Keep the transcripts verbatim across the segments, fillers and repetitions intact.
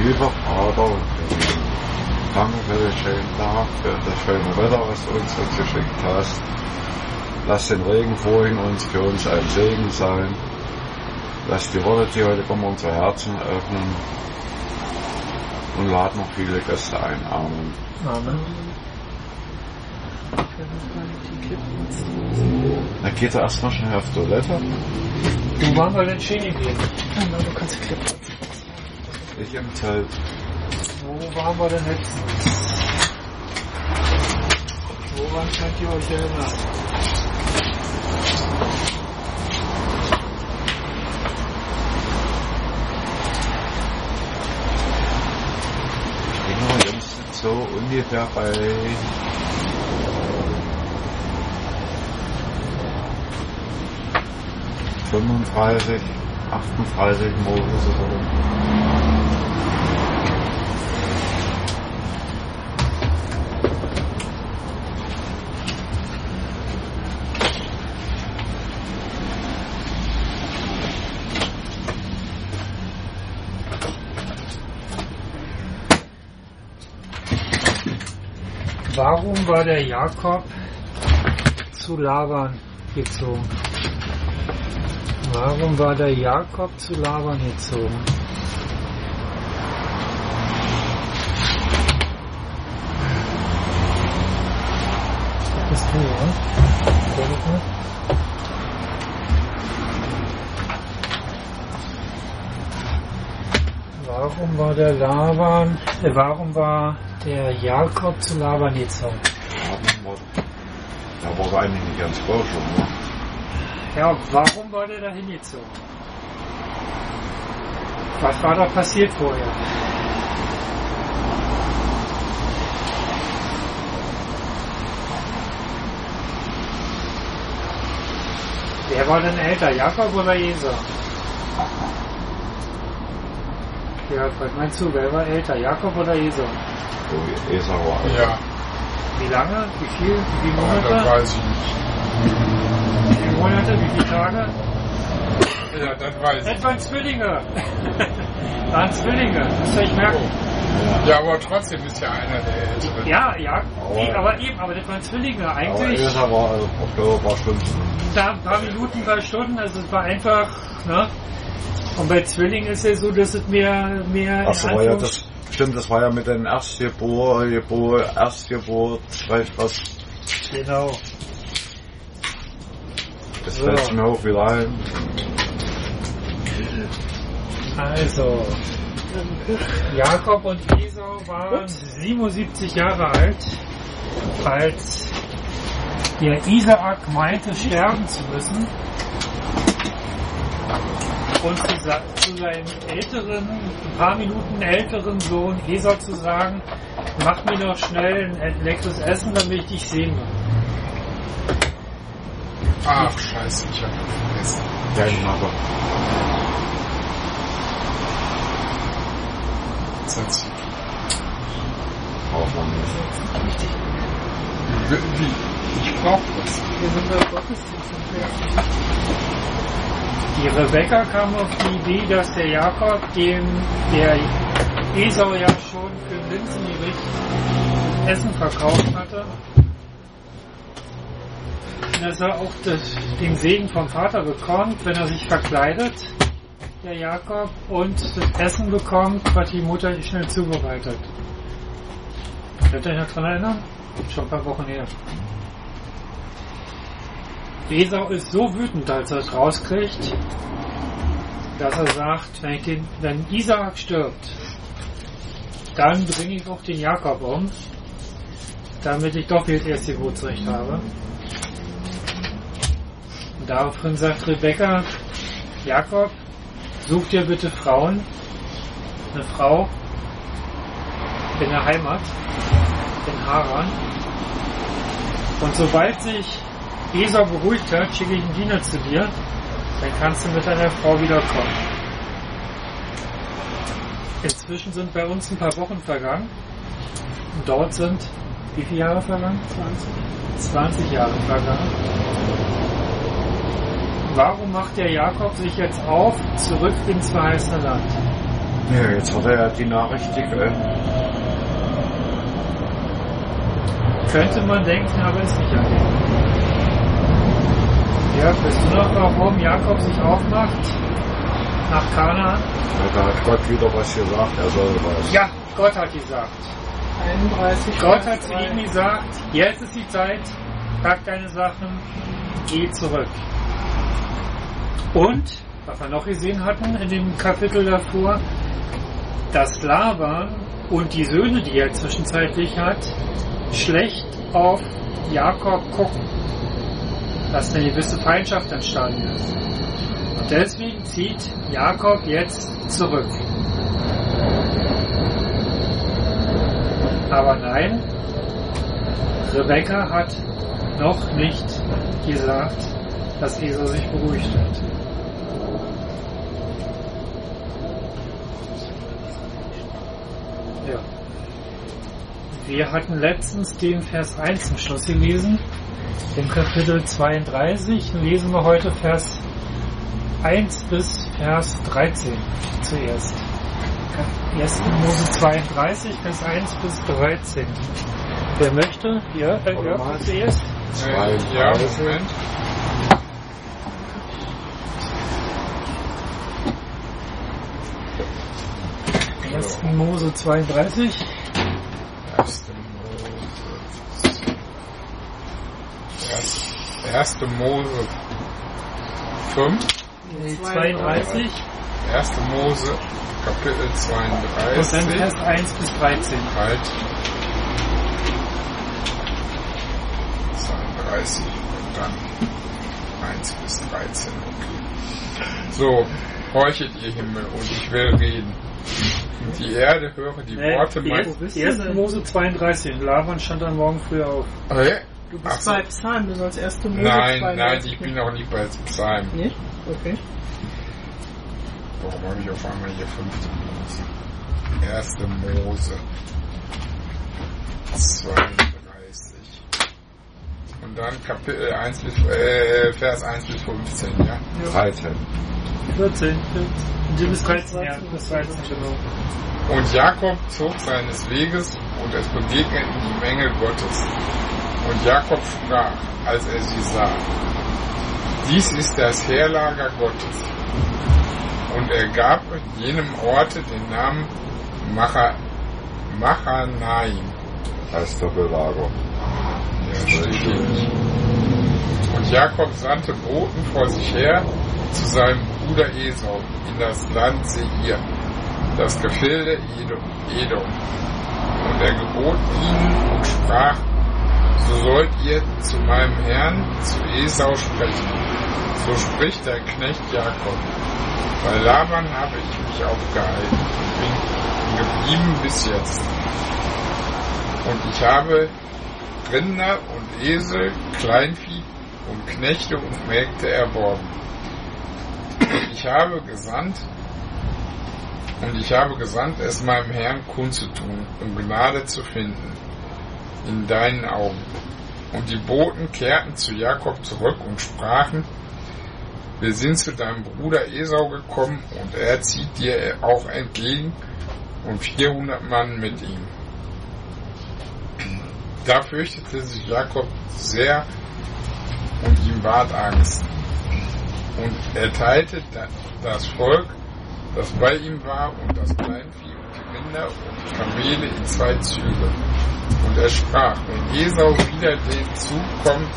Lieber Vater, danke für den schönen Tag, für das schöne Wetter, was du uns dazu geschickt hast. Lass den Regen vorhin uns für uns ein Segen sein. Lass die Worte, die heute kommen, unser Herzen öffnen. Und lad noch viele Gäste ein. Amen. Amen. Da geht er erstmal schnell auf Toilette. Du, wann wir den Schiene gehen? Ja, du kannst die Klippe. Ich im Zelt. Wo waren wir denn jetzt? Woran könnt ihr euch erinnern? Ich denke mal, Jungs sind so ungefähr bei fünfunddreißig, achtunddreißig Modus oder so. Warum war der Jakob zu Laban gezogen? Warum war der Jakob zu Laban gezogen? Das bist du, oder? Warum war der Laban, äh, warum war der Jakob zu Laban gezogen? Da war er eigentlich nicht ganz klar schon, ne? Ja, warum war der da hingezogen? Was war da passiert vorher? Wer war denn älter, Jakob oder Esau? Ja, was meinst du, wer war älter, Jakob oder Esau? So, Esau war älter. Ja. Wie lange? Wie viel? Wie viele Monate? Ja, das weiß ich nicht. Wie viele Monate? Wie viele Tage? Ja, das weiß ich. Das waren Zwillinge. waren Zwillinge, das soll ich merken. Oh. Ja, aber trotzdem ist ja einer der Älteren. Ja, ja, Aber, nee, aber eben, aber das waren Zwillinge. Aber Eigentlich, Esau war auf der paar Stunden. da ein paar Minuten, ein paar Stunden, also es war einfach, ne? Und bei Zwillingen ist es so, dass es mehr, mehr. Ach so, war ja das, stimmt, das war ja mit den Erstgeburt, Geburt, Erstgeburt, weiß was. Genau. Das So. fällt mir auch wieder ein. Also, Jakob und Esau waren siebenundsiebzig Jahre alt, als der Isaak meinte, sterben zu müssen. Und zu, sa- zu seinem älteren, ein paar Minuten älteren Sohn Esau zu sagen, mach mir doch schnell ein leckeres Essen, damit ich dich sehen kann. Ach, scheiße, ich hab vergessen. Ja, ich aber. Satz. Braucht man nicht. Wie? Wie? Ich brauch was. Wir sind bei Gottesdienst. Die Rebekka kam auf die Idee, dass der Jakob dem der Esau ja schon für ein Linsengericht Essen verkauft hatte, dass er auch das, den Segen vom Vater bekommt, wenn er sich verkleidet, der Jakob, und das Essen bekommt, was die Mutter schnell zubereitet. Könnt ihr euch noch daran erinnern? Schon ein paar Wochen her. Esau ist so wütend, als er es rauskriegt, dass er sagt, wenn, ich den, wenn Isaak stirbt, dann bringe ich auch den Jakob um, damit ich doppelt erst Geburtsrecht habe. Und daraufhin sagt Rebekka, Jakob, such dir bitte Frauen, eine Frau in der Heimat, in Haran. Und sobald sich Esau beruhigt hat, schicke ich einen Diener zu dir, dann kannst du mit deiner Frau wiederkommen. Inzwischen sind bei uns ein paar Wochen vergangen. Und dort sind wie viele Jahre vergangen? zwanzig. zwanzig Jahre vergangen. Warum macht der Jakob sich jetzt auf, zurück ins verheißene Land? Ja, jetzt hat er ja die Nachricht gehört. Könnte man denken, aber ist nicht angekommen. Ja, weißt du noch, warum Jakob sich aufmacht nach Kanaan? Ja, da hat Gott wieder was gesagt, er soll was. Ja, Gott hat gesagt. einunddreißig. Gott hat zu ihm gesagt, jetzt ist die Zeit, pack deine Sachen, geh zurück. Und, was wir noch gesehen hatten in dem Kapitel davor, dass Laban und die Söhne, die er zwischenzeitlich hat, schlecht auf Jakob gucken. Dass eine gewisse Feindschaft entstanden ist. Und deswegen zieht Jakob jetzt zurück. Aber nein, Rebekka hat noch nicht gesagt, dass Esau sich beruhigt hat. Ja. Wir hatten letztens den Vers eins zum Schluss gelesen, im Kapitel zweiunddreißig. Lesen wir heute Vers eins bis Vers dreizehn zuerst. erster Mose zweiunddreißig, Vers eins bis dreizehn. Wer möchte? Ja, Herr Jörg zuerst. Äh, ja, Moment. erster Mose zweiunddreißig. erster Mose. erster Mose fünf. Nee, zweiunddreißig. erster Mose Kapitel zweiunddreißig. Und dann Vers eins bis dreizehn. Halt. zweiunddreißig und dann eins bis dreizehn. Okay. So, horchet ihr Himmel und ich will reden. Und die Erde höre die Nee, Worte meines... erst- erster Mose zweiunddreißig. Laban stand am Morgen früh auf. Oh, ja? Du Ach bist so. bei Psalm, du sollst erste Mose Nein, nein, zweiunddreißig ich bin noch nicht bei Psalm. Nicht? Okay. Warum habe ich auf einmal hier fünfte Mose? erster Mose zweiunddreißig. Und dann Kapitel eins bis, äh, Vers eins bis fünfzehn, ja? dreizehn. vierzehn. Du bist dreizehn, ja, du bist dreizehn, genau. Und Jakob zog seines Weges und es begegneten die Menge Gottes. Und Jakob sprach, als er sie sah: Dies ist das Heerlager Gottes. Und er gab jenem Orte den Namen Macha, Machanaim. Heißt Doppellager. Ja, steht hier nicht. Und Jakob sandte Boten vor sich her zu seinem Bruder Esau in das Land Seir, das Gefilde Edom. Und er gebot ihnen und sprach: So sollt ihr zu meinem Herrn, zu Esau, sprechen. So spricht der Knecht Jakob. Bei Laban habe ich mich aufgehalten. Ich bin geblieben bis jetzt. Und ich habe Rinder und Esel, Kleinvieh und Knechte und Mägde erworben. Und ich habe gesandt, und ich habe gesandt, es meinem Herrn kundzutun, um Gnade zu finden in deinen Augen. Und die Boten kehrten zu Jakob zurück und sprachen: Wir sind zu deinem Bruder Esau gekommen, und er zieht dir auch entgegen, und vierhundert Mann mit ihm. Da fürchtete sich Jakob sehr, und ihm ward Angst. Und er teilte das Volk, das bei ihm war, und das Kleinvieh und die Rinder und die Kamele in zwei Züge. Und er sprach: Wenn Esau wieder den Zug kommt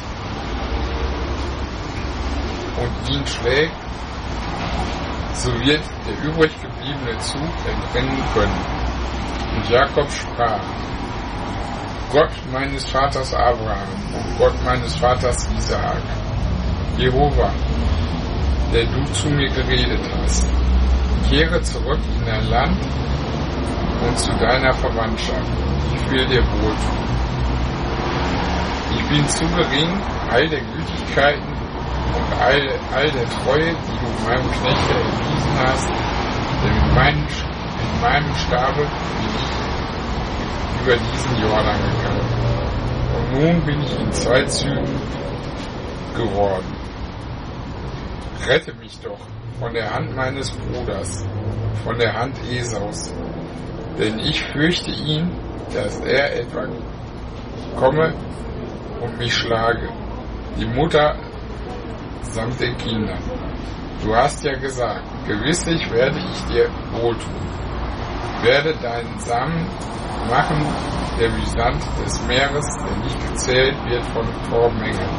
und ihn schlägt, so wird der übrig gebliebene Zug entrinnen können. Und Jakob sprach: Gott meines Vaters Abraham und Gott meines Vaters Isaak, Jehova, der du zu mir geredet hast, kehre zurück in dein Land und zu deiner Verwandtschaft. Ich will dir wohltun. Ich bin zu gering, all der Gütigkeiten und all, all der Treue, die du meinem Knecht erwiesen hast, denn in meinem, in meinem Stabe bin ich über diesen Jordan gegangen. Und nun bin ich in zwei Zügen geworden. Rette mich doch, von der Hand meines Bruders, von der Hand Esaus. Denn ich fürchte ihn, dass er etwa komme und mich schlage, die Mutter samt den Kindern. Du hast ja gesagt, gewisslich werde ich dir wohltun, werde deinen Samen machen, der wie Sand des Meeres, der nicht gezählt wird von Torbenengeln.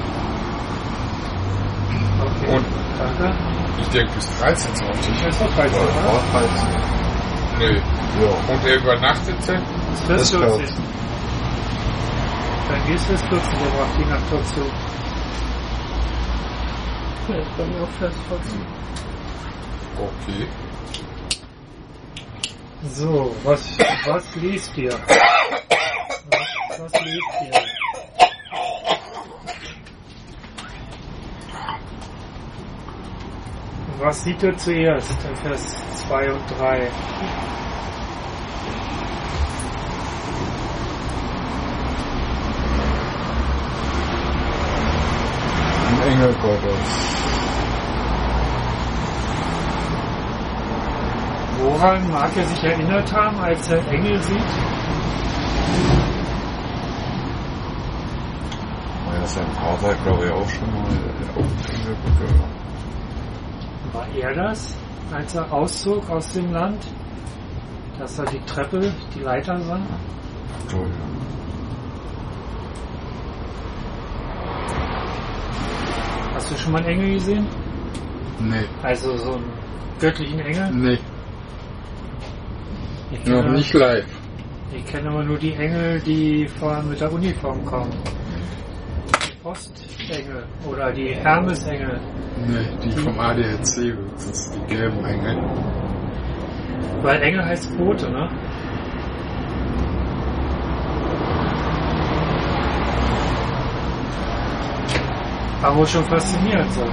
Okay. Und Danke. ich denke bis dreizehn sollte ich. Das ist doch dreizehn, oder? War dreizehn. Nö. Ja. Und er übernachtete. Das ist Das vierzehn. Dann gehst du bis vierzehn, der braucht die Nacht dazu. Ja, bei mir auch Vers vierzehn. Okay. So, was, was liest ihr? Was, was liest ihr? Was sieht ihr zuerst in Vers zwei und drei? Ein Engel Gottes. Woran mag er sich erinnert haben, als er Engel sieht? War ja sein Vater, glaube ich, auch schon mal auf Engel gehört. War er das, als er auszog aus dem Land? Dass er die Treppe, die Leiter sah? Entschuldigung. Hast du schon mal einen Engel gesehen? Nee. Also so einen göttlichen Engel? Nee. Ich Noch kenne, nicht live. ich kenne aber nur die Engel, die vor, mit der Uniform kommen. Die Postengel oder die Hermesengel. Nee, die vom A D A C höchstens, die gelben Engel. Weil Engel heißt Bote, ne? Aber wohl schon faszinierend so.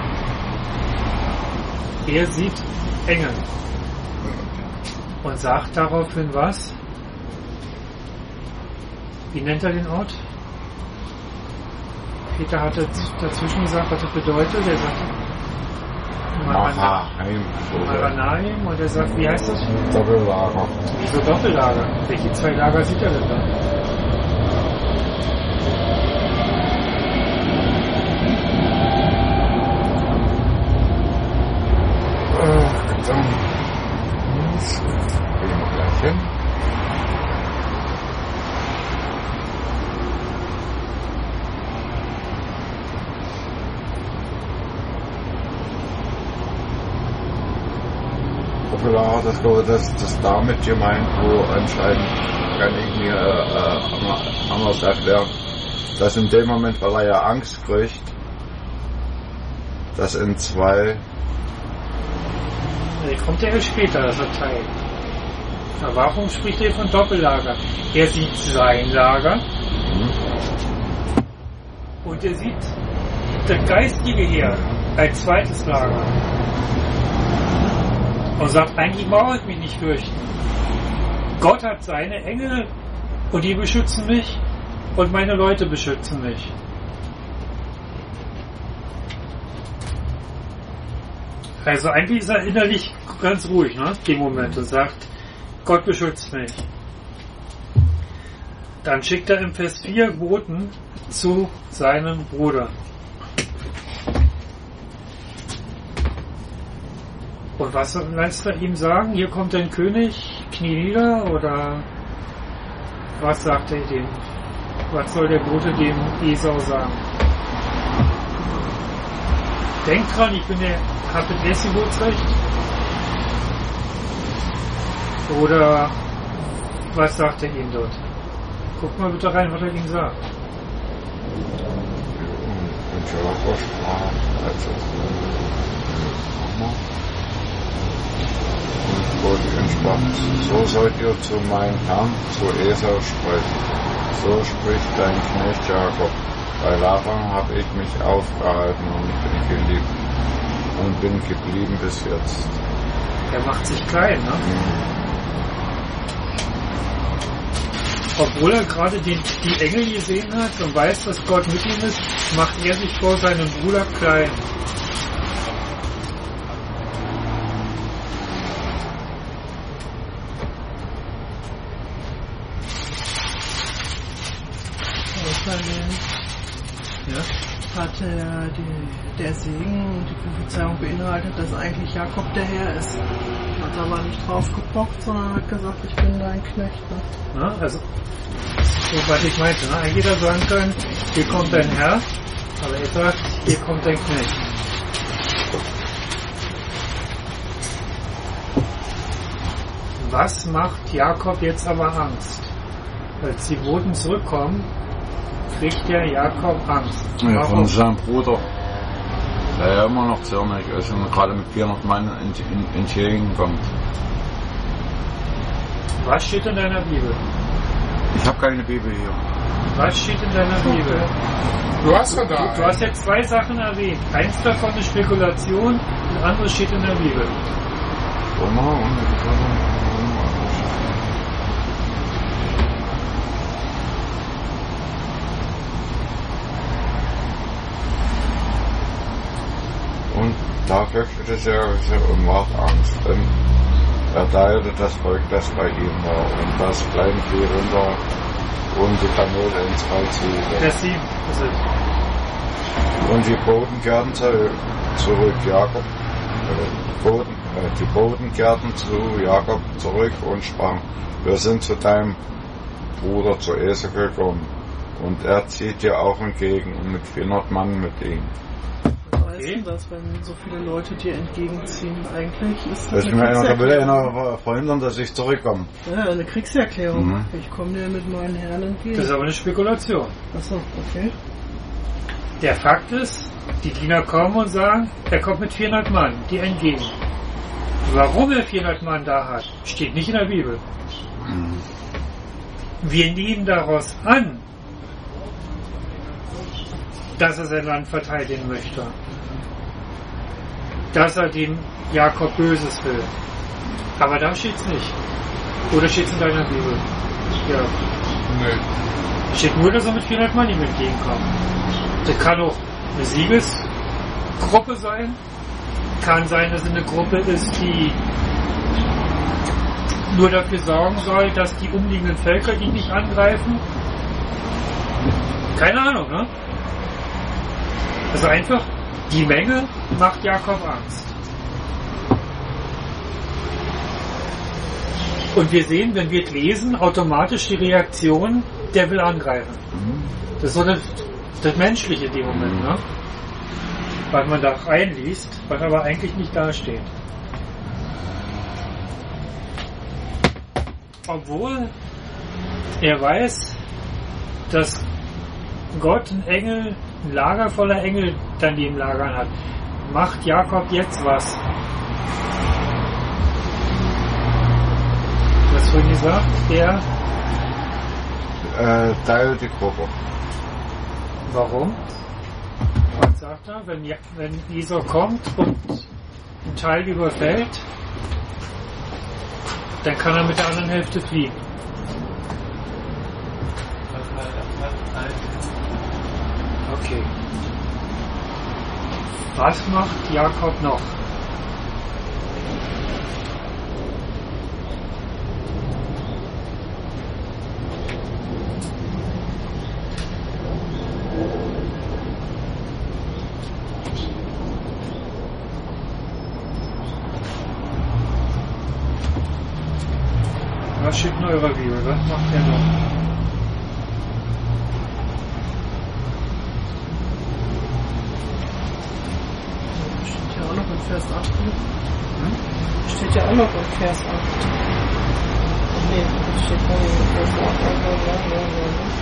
Er sieht Engel und sagt daraufhin was? Wie nennt er den Ort? Peter hatte dazwischen gesagt, was das bedeutet. Er sagt Mahanaim. Mahanaim und er sagt, wie heißt das? Doppellager. Wieso Doppellager? Welche zwei Lager sieht er denn da? Ach, dann. Gehen wir gleich hin. Doppellager, das glaube das das damit gemeint, wo anscheinend kann ich mir äh, anders erklären, dass in dem Moment, weil er ja Angst kriegt, dass in zwei. Der kommt ja erst später, das Teil. Na, warum spricht er von Doppellager? Er sieht sein Lager und er sieht das geistige Heer als zweites Lager. Und sagt, eigentlich brauche ich mich nicht fürchten. Gott hat seine Engel und die beschützen mich und meine Leute beschützen mich. Also eigentlich ist er innerlich ganz ruhig, ne, im Moment, und sagt, Gott beschützt mich. Dann schickt er im Vers vier Boten zu seinem Bruder. Und was lässt er ihm sagen? Hier kommt ein König, knie nieder, oder was sagt er dem? Was soll der Bote dem Esau sagen? Denkt dran, ich bin der, hab das erste Geburtsrecht. Oder was sagt er ihm dort? Guck mal bitte rein, was er ihm sagt. Und ja, was war als Und Gott entspannt. So sollt ihr zu meinem Herrn, zu Esau sprechen. So spricht dein Knecht Jakob. Bei Laban habe ich mich aufgehalten und bin geliebt und bin geblieben bis jetzt. Er macht sich klein, ne? Obwohl er gerade den, die Engel gesehen hat und weiß, dass Gott mit ihm ist, macht er sich vor seinem Bruder klein. bei denen Ja? hat der, die, der Segen und die Prophezeiung beinhaltet, dass eigentlich Jakob der Herr ist. Hat aber nicht drauf gepocht, sondern hat gesagt, ich bin dein Knecht. Ne? Ja, also, so was ich meinte, ne? Eigentlich hätte er sagen können, hier kommt dein Herr, aber er sagt, hier kommt dein Knecht. Was macht Jakob jetzt aber Angst? Als die Boten zurückkommen, kriegt der Jakob Angst. Ja, Warum? von seinem Bruder, der ja immer noch zornig ist und gerade mit vierhundert Mann entgegenkommt. Was steht in deiner Bibel? Ich habe keine Bibel hier. Was steht in deiner Bibel? Du hast ja Du, da. du hast jetzt zwei Sachen erwähnt. Eins davon ist Spekulation, das andere steht in der Bibel. Römer und Und da fürchtete er und ward Angst, denn er teilte das Volk, das bei ihm war, und das Kleinvieh runter und die Kamele ins Feld Vers sieben ist es. Und die Boten kehrten zurück, Jakob, äh, Boten, äh, die Boten kehrten zu Jakob zurück und sprachen, wir sind zu deinem Bruder zu Esau gekommen, und er zieht dir auch entgegen und mit vierhundert Mann mit ihm. Was heißt denn das, wenn so viele Leute dir entgegenziehen? Eigentlich ist das Ich eine meine, da will er Kriegserklärung. noch verhindern, dass ich zurückkomme. Ja, eine Kriegserklärung. Mhm. Ich komme dir mit meinen Herren entgegen. Das ist aber eine Spekulation. Achso, okay. Der Fakt ist, die Diener kommen und sagen, er kommt mit vierhundert Mann, die entgegen. Warum er vierhundert Mann da hat, steht nicht in der Bibel. Mhm. Wir nehmen daraus an, dass er sein Land verteidigen möchte. Dass er dem Jakob Böses will. Aber da steht's nicht. Oder steht's in deiner Bibel? Ja. Nee. Steht nur, dass er mit vierhundert Mann ihm entgegenkommt. Das kann auch eine Siegesgruppe sein. Kann sein, dass es eine Gruppe ist, die nur dafür sorgen soll, dass die umliegenden Völker ihn nicht angreifen. Keine Ahnung, ne? Also einfach, die Menge macht Jakob Angst. Und wir sehen, wenn wir es lesen, automatisch die Reaktion, der will angreifen. Das ist so das, das Menschliche in dem Moment, ne? Weil man da reinliest, was aber eigentlich nicht dasteht. Obwohl er weiß, dass Gott einen Engel, ein Lager voller Engel daneben lagern hat, macht Jakob jetzt was. Du hast vorhin gesagt, der... Äh, teilt die Gruppe. Warum? Was sagt er? Wenn, Ja- wenn Esau kommt und einen Teil überfällt, dann kann er mit der anderen Hälfte fliehen. Okay. Was macht Jakob noch? Was steht in eurer Bibel? Was macht er noch? Steht ja auch noch in Vers acht. Ne? Hm? Steht ja auch noch in Vers acht. Nee, das steht gar nicht in Vers acht. Ja, ja, ja,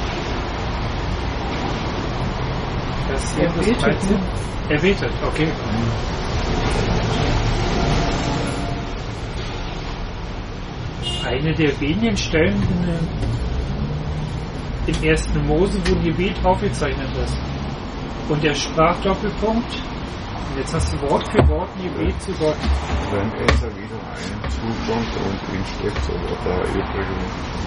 ja. Das Er das betet, dreizehn? ne? Er betet, okay. Eine der wenigen Stellen in, im ersten Mose, wo ein Gebet aufgezeichnet ist. Und der sprach Doppelpunkt. Und jetzt hast du Wort für Wort ein Gebet zu Gott. Wenn Esau wieder einen zukommt und ihn schlägt, so wird er übrigens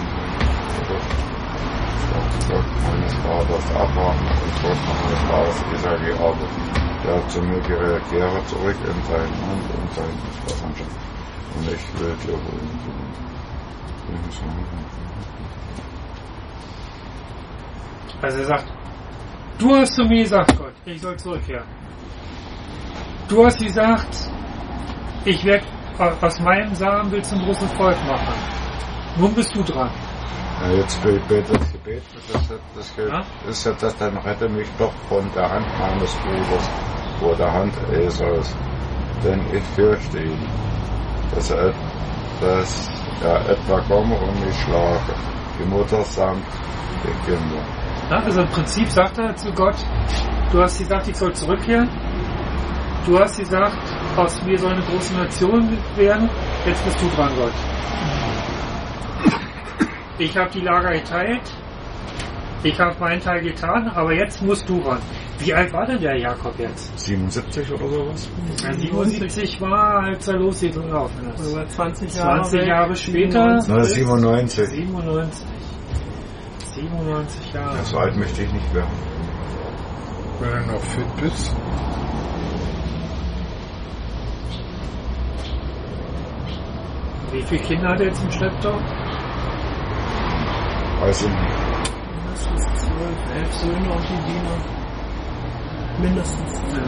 Gott meines Vaters Abraham und Gott meines Vaters Isaak gearbeitet. Der zu mir kehre zurück in sein Land und seine Verwandtschaft. Und ich will dir wohl tun. Also er sagt, du hast zu mir gesagt, Gott, ich soll zurückkehren. Du hast gesagt, ich werde aus meinem Samen willst du ein großes Volk machen. Nun bist du dran. Ja, jetzt betet das Gebet, das, das, das Ja? ist ja das, dann rette mich doch von der Hand meines Bruders, vor der Hand Esaus. Denn ich fürchte ihn, dass er, dass er etwa komme und mich schlage, die Mutter samt die Kinder. Ja, also im Prinzip sagt er zu Gott, du hast gesagt, ich soll zurückkehren. Du hast gesagt, aus mir soll eine große Nation werden. Jetzt bist du dran, Gott. Ich habe die Lager geteilt. Ich habe meinen Teil getan, aber jetzt musst du ran. Wie alt war denn der Jakob jetzt? siebenundsiebzig oder sowas? Ja, siebenundsiebzig war, als er losgelaufen ist. Über zwanzig Jahre, zwanzig Jahre später. Na, siebenundneunzig. siebenundneunzig. siebenundneunzig Jahre. So alt möchte ich nicht werden. Wenn du noch fit bist. Wie viele Kinder hat er jetzt im Schlepptau? Weiß ich nicht. Mindestens zwölf, elf Söhne und die Diener. Mindestens. Ja.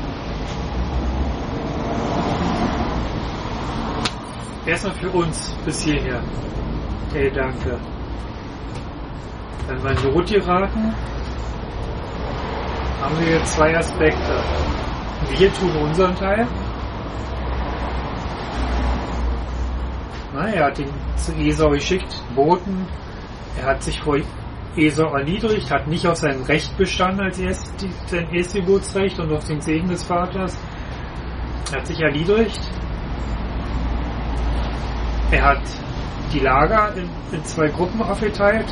Erstmal für uns bis hierher. Hey, danke. Wenn wir in Not geraten, haben wir jetzt zwei Aspekte. Wir tun unseren Teil. Na, er hat ihn zu Esau geschickt, Boten. Er hat sich vor Esau erniedrigt, hat nicht auf sein Recht bestanden als erst, sein Erstgeburtsrecht und auf den Segen des Vaters. Er hat sich erniedrigt. Er hat die Lager in, in zwei Gruppen aufgeteilt.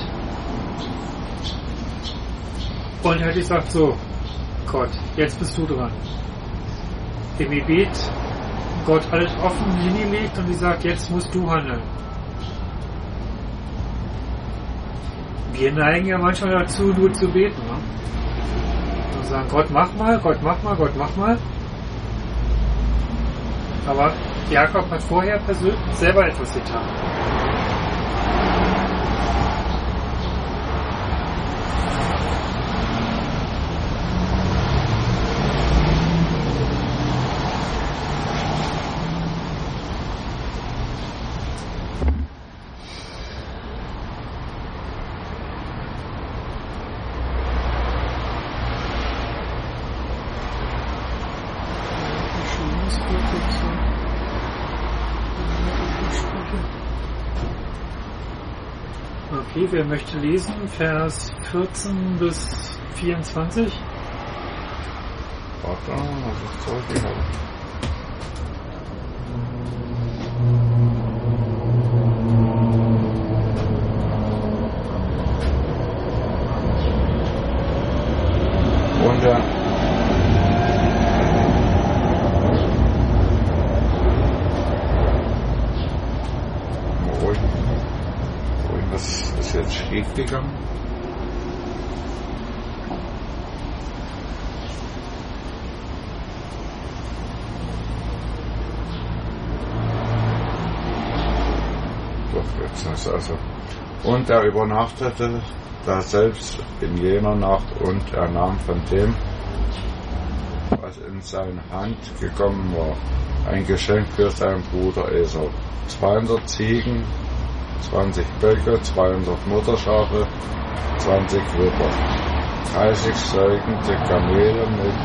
Und er hat gesagt, so, Gott, jetzt bist du dran. Im Gebet Gott alles offen hingelegt und gesagt, jetzt musst du handeln. Wir neigen ja manchmal dazu, nur zu beten. Ne? Und sagen, Gott mach mal, Gott mach mal, Gott mach mal. Aber Jakob hat vorher persönlich selber etwas getan. Okay, wer möchte lesen? Vers vierzehn bis vierundzwanzig. Warte, was ich zurück habe. Und dann ruhig, ruhig, was ist jetzt schief gegangen? Doch, jetzt ist also. Und er übernachtete da selbst in jener Nacht und er nahm von dem, was in seine Hand gekommen war, ein Geschenk für seinen Bruder Esau. zweihundert Ziegen, zwanzig Böcke, zweihundert Mutterschafe, zwanzig Ritter, dreißig säugende Kamele mit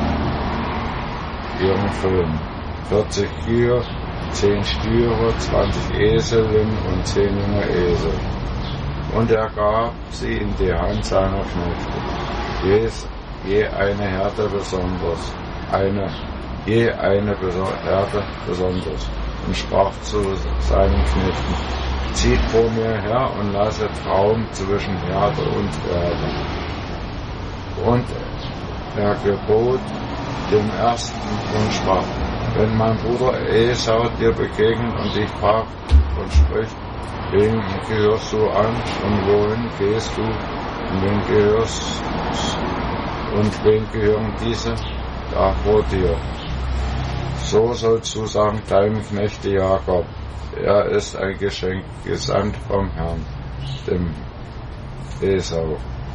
ihren Füllen, vierzig Kühe, zehn Stüre, zwanzig Eselinnen und zehn junge Esel. Und er gab sie in die Hand seiner Knechte, je, je eine Herde besonders, eine, je eine Herde besonders, und sprach zu seinen Knechten, zieht vor mir her und lasset Raum zwischen Herde und Herde. Und er gebot dem ersten und sprach, wenn mein Bruder Esau dir begegnet und dich fragt und spricht, wen gehörst du an und wohin gehst du und wen gehörst und wen gehören diese da vor dir? So sollst du sagen, deinem Knechte Jakob, er ist ein Geschenk, gesandt vom Herrn, dem Esau.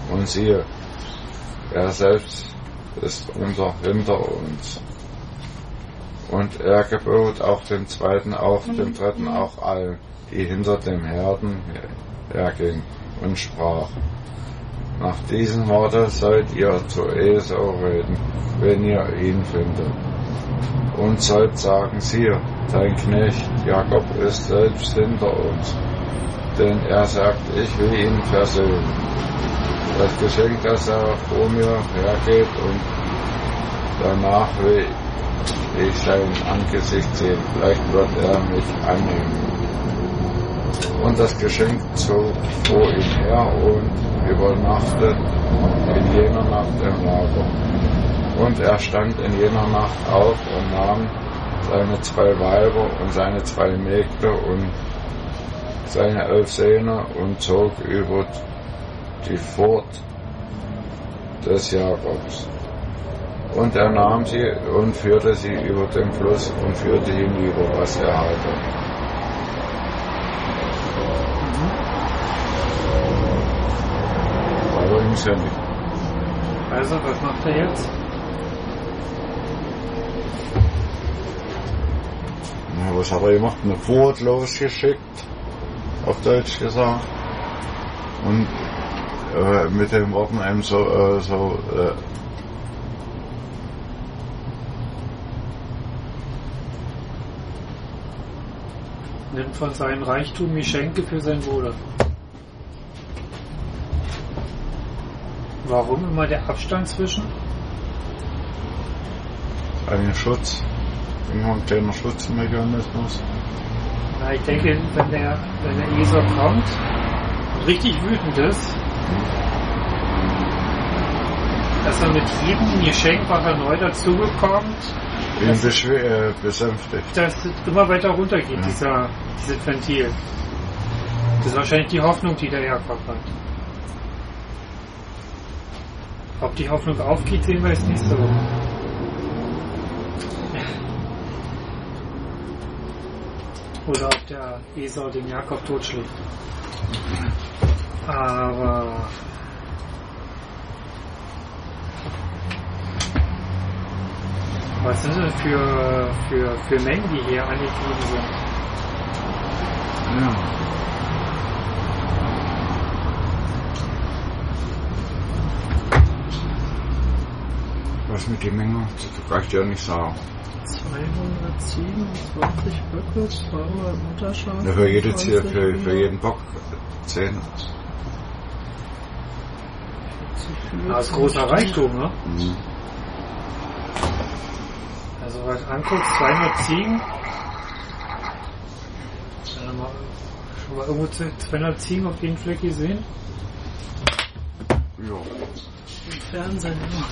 Und siehe, er selbst ist unter hinter uns. Und er gebot auch dem zweiten, auch dem dritten, auch allen, die hinter dem Herden hergingen, und sprach: Nach diesen Worten sollt ihr zu Esau reden, wenn ihr ihn findet. Und sollt sagen: Siehe, dein Knecht Jakob ist selbst hinter uns. Denn er sagt, ich will ihn versöhnen. Das Geschenk, dass er vor mir hergeht, und danach will ich sein Angesicht sehen. Vielleicht wird er mich annehmen. Und das Geschenk zog vor ihm her und übernachtete in jener Nacht im Lager. Und er stand in jener Nacht auf und nahm seine zwei Weiber und seine zwei Mägde und seine elf Söhne und zog über die Furt des Jakobs. Und er nahm sie und führte sie über den Fluss und führte hinüber, was er hatte. Aber ihm ja nicht. Also, was macht er jetzt? Ja, was hat er gemacht? Eine Furt losgeschickt, auf Deutsch gesagt. Und äh, mit den Worten einem so, äh, so äh, Nimmt von seinem Reichtum Geschenke für seinen Bruder. Warum immer der Abstand zwischen? einen Schutz, immer ein kleiner Schutzmechanismus. Na, ich denke, wenn der, wenn der Esau kommt und richtig wütend ist, dass er mit jedem Geschenk, was er neu dazubekommt, Ihn beschw- äh, besänftigt. dass es immer weiter runtergeht, Ja. dieser, dieses Ventil. Das ist wahrscheinlich die Hoffnung, die der Jakob hat. Ob die Hoffnung aufgeht, sehen wir jetzt nicht so. Oder ob der Esau den Jakob totschlägt. Aber was sind denn für, für, für Mengen, die hier angegeben sind? Ja. Was mit der Menge? Das reicht ja nicht sagen. zweihundertsiebenundzwanzig Böcke, zweimal Mutterschaf. Ja, für, jede, Ziel- zwanzig für, für Hühner, jeden Bock zehn. vierzig Hühner, Das ist großer Reichtum, ne? Mhm. Also, wenn du anguckst, zweihundert Ziegen. Dann haben wir schon mal irgendwo zweihundert Ziegen auf den Fleck gesehen. Ja. Im Fernsehen.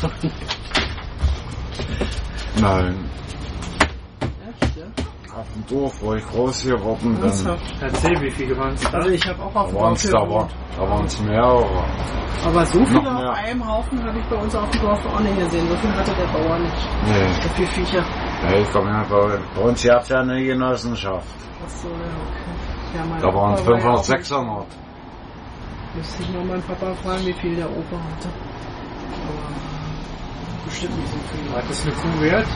Nein. Echt, ja? Auf dem Dorf, wo ich groß geworden bin, Ernsthaft? Erzähl, wie viele waren es da? Also ich habe auch auf da dem waren Dorf es da, war, gewohnt. da waren's mehrere. Aber so viele Noch mehr. auf einem Haufen habe ich bei uns auf dem Dorf auch nicht gesehen. So viel hatte der Bauer nicht. Nee. So viele Viecher. Ja, ich komme ja bei, bei uns gab es ja eine Genossenschaft. Achso, ja, okay. Ja, mein Da waren es Opa war ja fünfhundert, auch- sechshundert. Müsste ich mal meinen Papa fragen, wie viel der Opa hatte. Aber bestimmt nicht so viel. Was ist eine Kuh wert?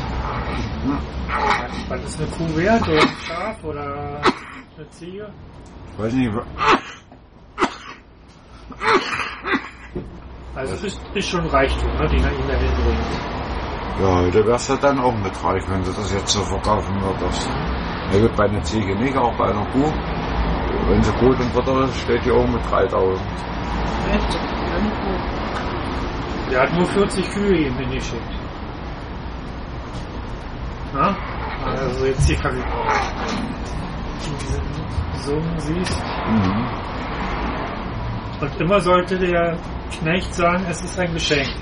Was ist eine Kuh wert? Oder ein Schaf? Oder eine Ziege? Ich weiß nicht, Also es ist, ist schon Reichtum, ne, den er ihm dahin bringt. ja, heute wärst du dann auch mit reich, wenn du das jetzt so verkaufen würdest. Ja gut, bei einer Ziege nicht, auch bei einer Kuh. Wenn sie gut im Futter ist, steht die auch mit dreitausend. Echt? Ja, nicht gut. Der hat nur vierzig Kühe ihm hingeschickt. Na? Also jetzt hier kann ich diese Summen siehst. Mhm. Und immer sollte der Knecht sagen, es ist ein Geschenk,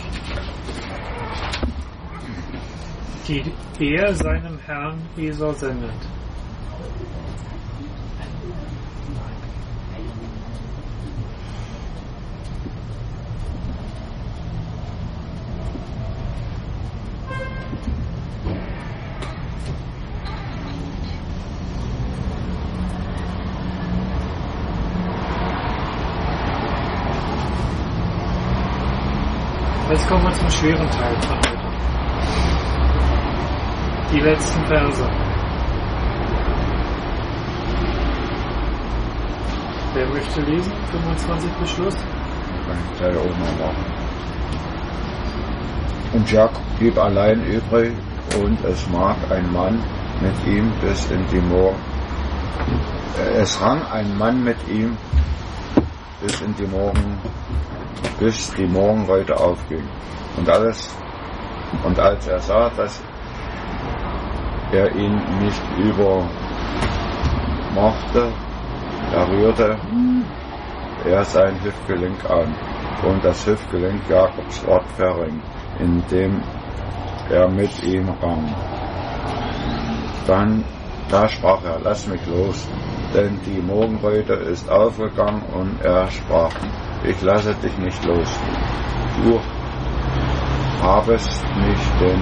die er seinem Herrn Esau sendet. Jetzt kommen wir zum schweren Teil von heute. Die letzten Verse. Wer möchte lesen? fünfundzwanzig bis Schluss. Ein Teil oben machen. Und Jakob blieb allein übrig, und es mag ein Mann mit ihm bis in die Morgen. Es rang ein Mann mit ihm bis in die Morgen, bis die Morgenröte aufging. Und alles, und als er sah, dass er ihn nicht übermochte, da rührte er sein Hüftgelenk an, und das Hüftgelenk Jakobs ward verrenkt, indem er mit ihm rang. Dann, da sprach er, lass mich los, denn die Morgenröte ist aufgegangen, und er sprach, ich lasse dich nicht los. Du habest mich denn,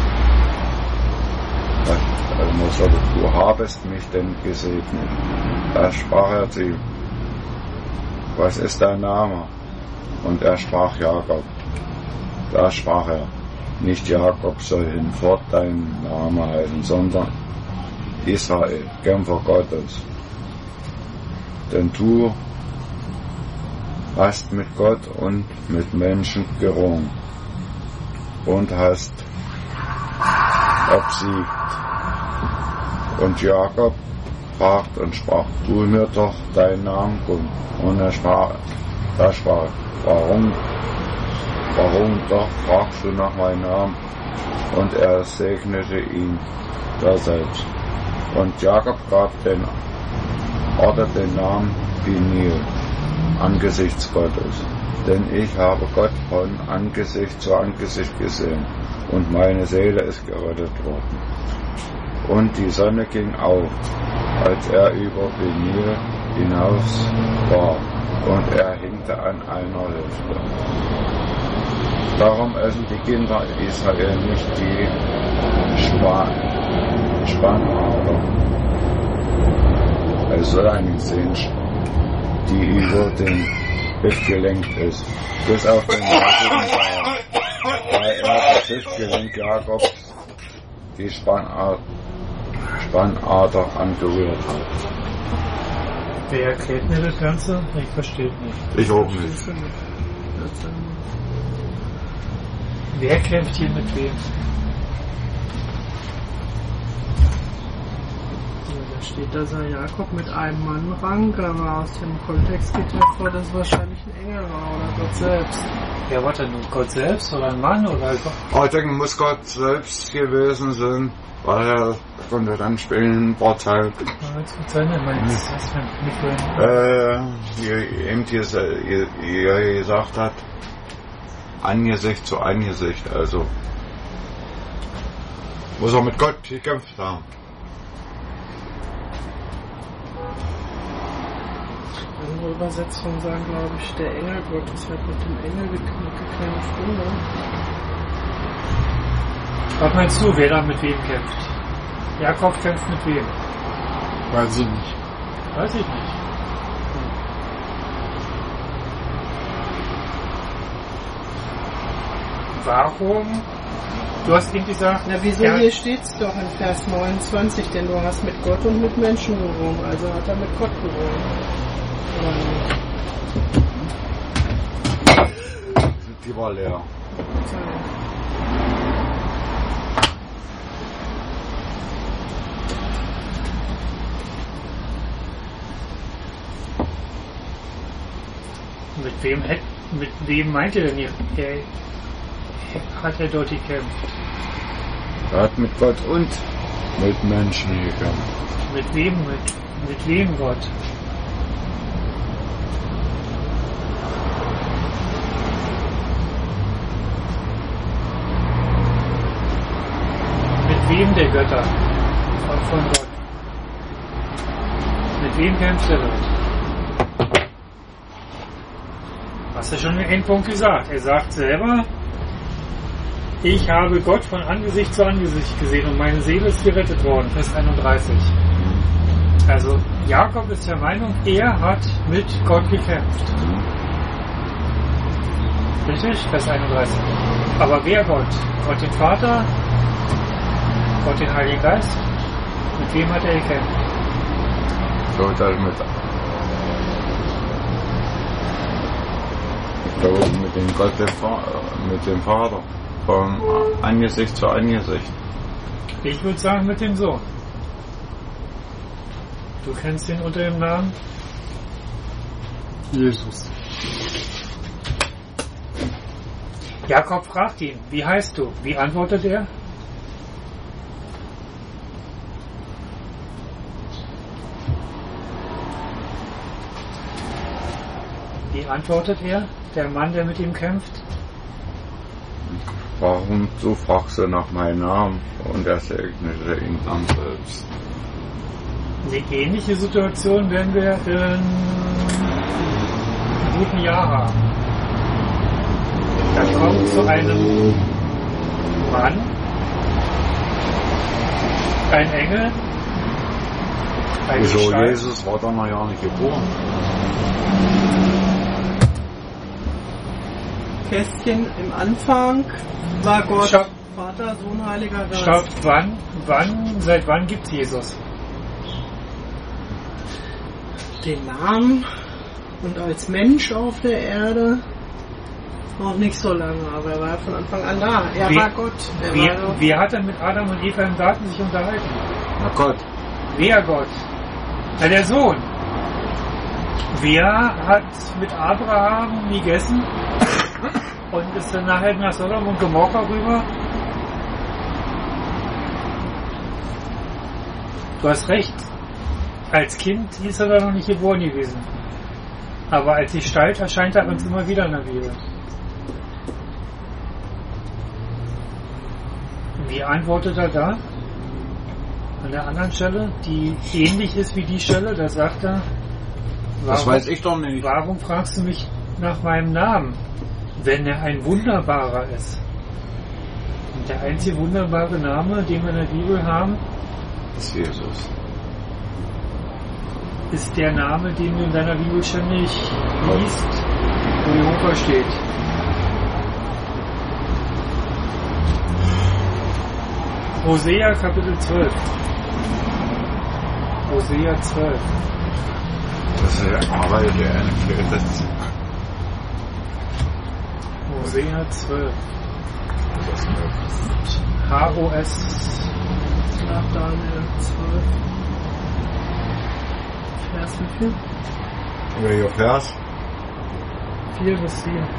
also du habest mich denn gesegnet. Da sprach er zu ihm, was ist dein Name? Und er sprach Jakob. Da sprach er, nicht Jakob soll hinfort dein Name heißen, sondern Israel, Kämpfer Gottes. Denn du hast mit Gott und mit Menschen gerungen und hast obsiegt. Und Jakob fragt und sprach, tu mir doch deinen Namen kund. Und er sprach, da sprach, warum, warum doch fragst du nach meinem Namen? Und er segnete ihn daselbst. Und Jakob gab den Ort den Namen Peniel, angesichts Gottes. Denn ich habe Gott von Angesicht zu Angesicht gesehen, und meine Seele ist gerettet worden. Und die Sonne ging auf, als er über Peniel hinaus war, und er hinkte an einer Hüfte. Darum essen die Kinder Israel nicht die Span Spanader, also eine Sehnspanne, die über den Hüftgelenk ist, bis auf den heutigen Tag, weil er das Hüftgelenk Jakobs die Spanader, Spanader angerührt hat. Wer erklärt mir das Ganze? Ich verstehe nicht. Ich auch nicht. Wer kämpft hier mit wem? Da steht, dass er Jakob mit einem Mann rang, aber aus dem Kontext geht hervor, dass es wahrscheinlich ein Engel war oder Gott selbst. Ja, warte, nur Gott selbst oder ein Mann oder Gott? Oh, ich denke, muss Gott selbst gewesen sein, weil er konnte dann spielen, ein paar Teil. Was mit seiner meinst du? Was für ein Äh, wie eben hier, hier, hier gesagt hat, Angesicht zu Angesicht, also muss er mit Gott gekämpft haben. Andere Übersetzungen sagen, glaube ich, der Engel Gottes hat mit dem Engel gekämpft, oder? Was meinst du, wer da mit wem kämpft? Jakob kämpft mit wem? Weiß ich nicht. Weiß ich nicht. Warum? Du hast eben gesagt... Na, wieso? Ja. Hier steht's doch in Vers neunundzwanzig, denn du hast mit Gott und mit Menschen gerungen, also hat er mit Gott gerungen. Oder nicht? Die war leer. Mit wem, hätt, mit wem meint ihr denn hier? Er, hat er dort gekämpft? Er hat mit Gott und mit Menschen gekämpft. Mit wem? Mit, mit wem Gott? Mit wem der Götter? Von, von Gott. Mit wem kämpft er dort? Hast du schon einen Punkt gesagt? Er sagt selber, ich habe Gott von Angesicht zu Angesicht gesehen und meine Seele ist gerettet worden. Vers einunddreißig. Also Jakob ist der Meinung, er hat mit Gott gekämpft. Richtig? Vers einunddreißig. Aber wer Gott? Gott den Vater? Gott den Heiligen Geist? Mit wem hat er gekämpft? So, das mit, so, mit dem Gott, dem Va- mit dem Vater. Von Angesicht zu Angesicht. Ich würde sagen mit dem Sohn. Du kennst ihn unter dem Namen? Jesus. Jakob fragt ihn, wie heißt du? Wie antwortet er? Wie antwortet er, der Mann, der mit ihm kämpft? Warum du fragst du nach meinem Namen? Und er segnete ihn dann selbst. Eine ähnliche Situation werden wir in einem guten Jahr haben. Da kommt zu einem Mann ein Engel, ein Wieso Gestalt. Jesus war da noch ja nicht geboren? Kästchen im Anfang war Gott, Stopp. Vater, Sohn, Heiliger Geist. Stopp, wann, wann, seit wann gibt es Jesus? Den Namen und als Mensch auf der Erde noch nicht so lange, aber er war von Anfang an da. Er Wie- war Gott. Er Wie, war wie hat er mit Adam und Eva im Garten sich unterhalten? Na Gott. Wer Gott? Na, der Sohn. Wer hat mit Abraham gegessen und ist dann nachher nach Sodom und Gomorra rüber? Du hast recht. Als Kind ist er da noch nicht geboren gewesen. Aber als Gestalt erscheint er uns immer wieder in der Bibel. Wie antwortet er da? An der anderen Stelle, die ähnlich ist wie die Stelle, da sagt er, Das warum, weiß ich doch nicht. warum fragst du mich nach meinem Namen, wenn er ein wunderbarer ist? Und der einzige wunderbare Name, den wir in der Bibel haben, Das ist Jesus. ist der Name, den du in deiner Bibel ständig liest, wo Jehova steht. Hosea Kapitel zwölf. Hosea zwölf. Das ist ja Arbeit, die eine Kirche. Hosea zwölf. Das ist möglich. H O S. nach Daniel zwölf. Vers wie viel? Welcher Vers? vier bis sieben.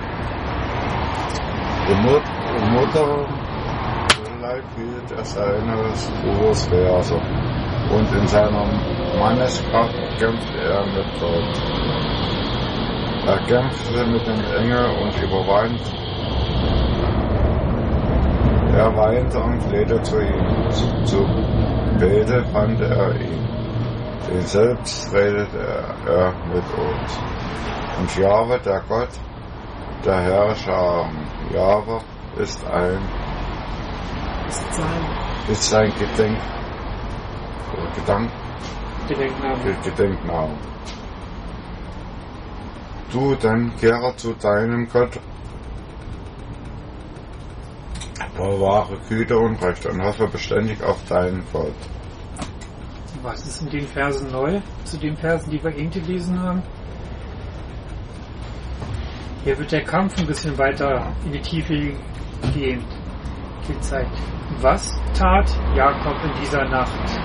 Die Mut- die Mutter Leib hielt er seines Bruders Verse, und in seiner Manneskraft kämpfte er mit Gott. Er kämpfte mit dem Engel und überwand. Er weinte und flehte zu ihm. Zu, zu Bete fand er ihn. Den selbst redete er, er mit uns. Und Jahwe, der Gott, der Herrscher, Jahwe ist ein, Ist sein. ist sein Gedenk, oder Gedank, Gedenkname. Gedenkname. Du dann kehre zu deinem Gott, bewahre Güte und Recht und hoffe beständig auf deinen Gott. Was ist in den Versen neu zu den Versen, die wir eben gelesen haben? Hier wird der Kampf ein bisschen weiter in die Tiefe gehen, gezeigt. Was tat Jakob in dieser Nacht?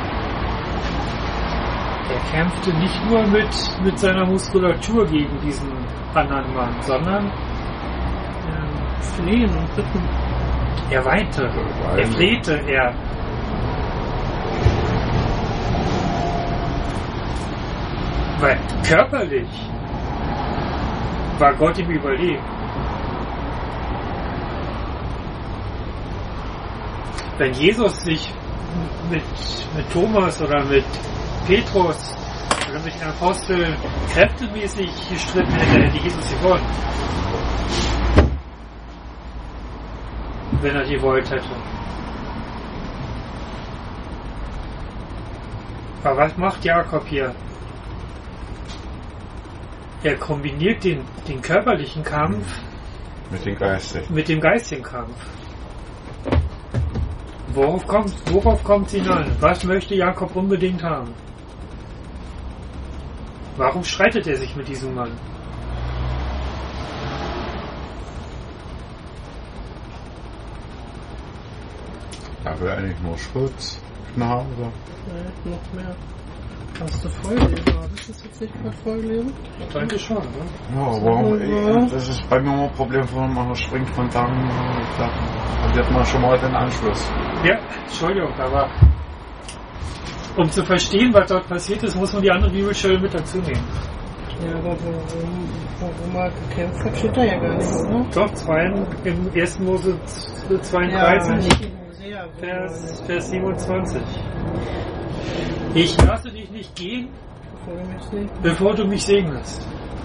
Er kämpfte nicht nur mit, mit seiner Muskulatur gegen diesen anderen Mann, sondern Ja, flehen und bitten. er weinte, er flehte, er weil körperlich war Gott ihm überlegen. Wenn Jesus sich mit, mit Thomas oder mit Petrus oder mit den Aposteln kräftemäßig gestritten hätte, hätte Jesus gewonnen. Wenn er gewollt hätte. Aber was macht Jakob hier? Er kombiniert den, den körperlichen Kampf Mit den Geistigen. Mit dem geistigen Kampf. Worauf kommt, worauf kommt sie an? Was möchte Jakob unbedingt haben? Warum streitet er sich mit diesem Mann? Er will eigentlich nur Schutz, Gnade. Nee, noch mehr. Hast du Vorlesen? Ist das jetzt nicht gerade Vorlesen? Danke schon, ne? Ja, warum? Ich, das ist bei mir immer ein Problem, wenn man springt von Tagen. Und jetzt mal schon mal den Anschluss. Ja, Entschuldigung, aber um zu verstehen, was dort passiert ist, muss man die andere Bibelstelle mit dazu nehmen. Ja, aber warum, warum er gekämpft hat, steht da ja gar nicht, oder? Doch, zwei, im ersten Mose zweiunddreißig, Ja, nicht in Hosea, Vers, Vers siebenundzwanzig. Ich lasse dich nicht gehen, bevor du mich segnest. bevor du mich segnest.